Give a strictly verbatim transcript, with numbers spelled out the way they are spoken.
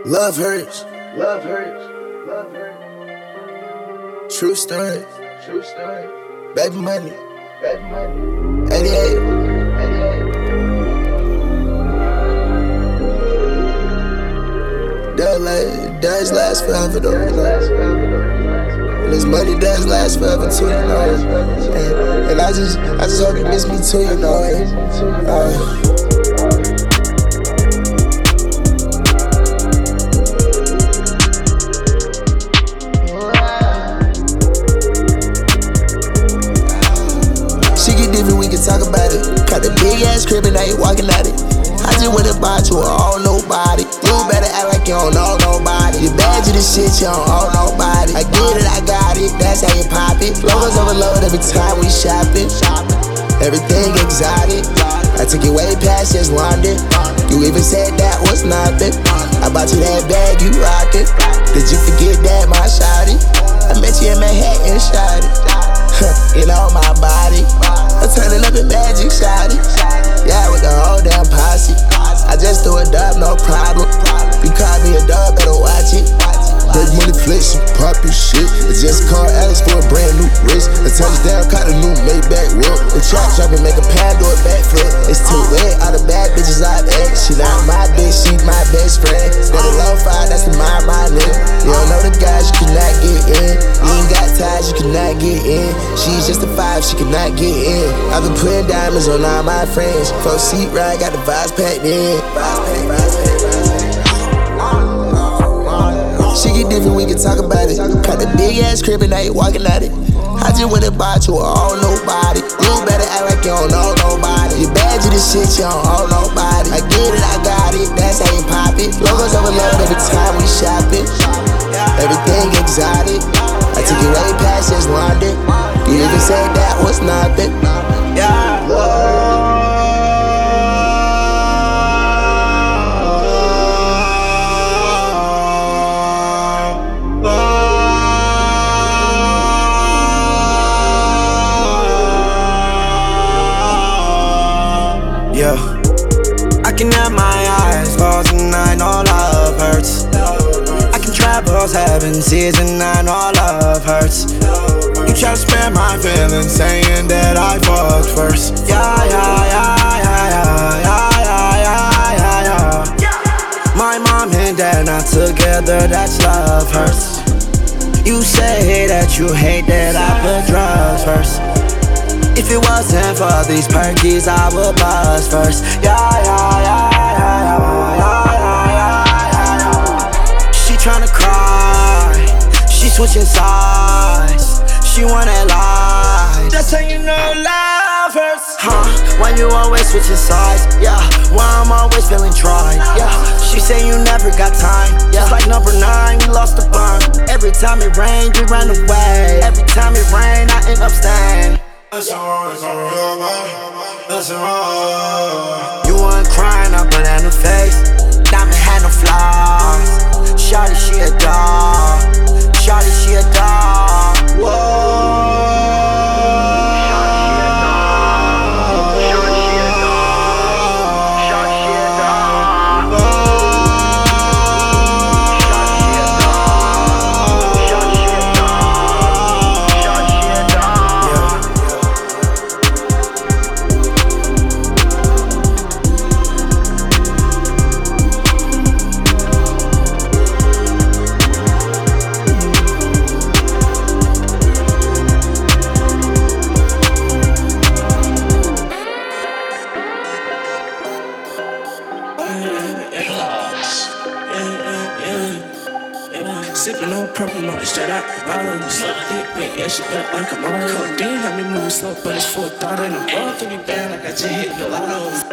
Love hurts. Love hurts. Love hurts. True story. True story. Baby money. Baby money. eighty-eight. eighty-eight. That like, does last forever though. And this money does last forever too, you know. And, and I just, I just hope you miss me too, you know. And, uh, we can talk about it. Got a big ass crib and I ain't walking at it. I just went and bought you a all nobody. You better act like you don't know nobody. You bad you the shit, you don't owe nobody. I get it, I got it, that's how you pop it. Logos overload every time we shopping. Everything exotic. I took you way past just London. You even said that was nothing. I bought you that bag, you rockin'. Did you forget that, my shawty? I met you in Manhattan, shawty. You know my body. I'm turning up in magic, shawty. Yeah, with the whole damn posse. I just threw a dub, no problem. You call me a dub, better watch it. Big money flex, pop your shit. I just called Alex for a brand new wrist. A touchdown, caught a new Maybach whip. The trap drop and make a pan do a backflip. It's too wet, all the bad bitches I've ex. She not my bitch, she my best friend. Steady low five, that's the mind, my nigga. You don't know the guys, you cannot get in. You ain't got ties, you cannot get in. She's just a five, she cannot get in. I've been putting diamonds on all my friends. Four seat ride, got the vibes packed in. Vibes packed, vibes packed, vibes packed. She get different, we can talk about it. Got the big ass crib and I ain't walking at it. I just went and bought you a all nobody. You better act like you don't know nobody. You bad you the shit, you don't owe nobody. I get it, I got it, that's how you pop it. Logos overload every time we shopping. Everything exotic. I took you way past just London. You even said that was nothing. Yeah. Whoa. Yeah, I can have my eyes closed and I know love hurts. I can travel seven seas and I know love hurts. You try to spare my feelings saying that I fucked first. Yeah, yeah, yeah, yeah, yeah, yeah, yeah, yeah, yeah. My mom and dad not together, that's love hurts. You say that you hate that I put drugs first. If it wasn't for these perkies, I would buzz first. Yeah, yeah, yeah, yeah, yeah, yeah, yeah, yeah. She tryna cry, she switching sides. She wanna lie, that's how you know love hurts. Huh, why you always switching sides? Yeah, why I'm always feeling dry? Yeah, she say you never got time. Yeah, just like number nine, we lost the bond. Every time it rained, you ran away. Every time it rained, I end up staying. Listen wrong, listen wrong. You weren't crying, I put in her face. Diamond had no flaws. Shawty, she a dog. Shawty, she a dog. Whoa. Sippin' on purple, no, straight out the bottle. Suck dick, bitch, yeah, she felt like I'm on codeine. Got me moving slow, but it's full thought and I'm going through me bad like I just hit the lotto.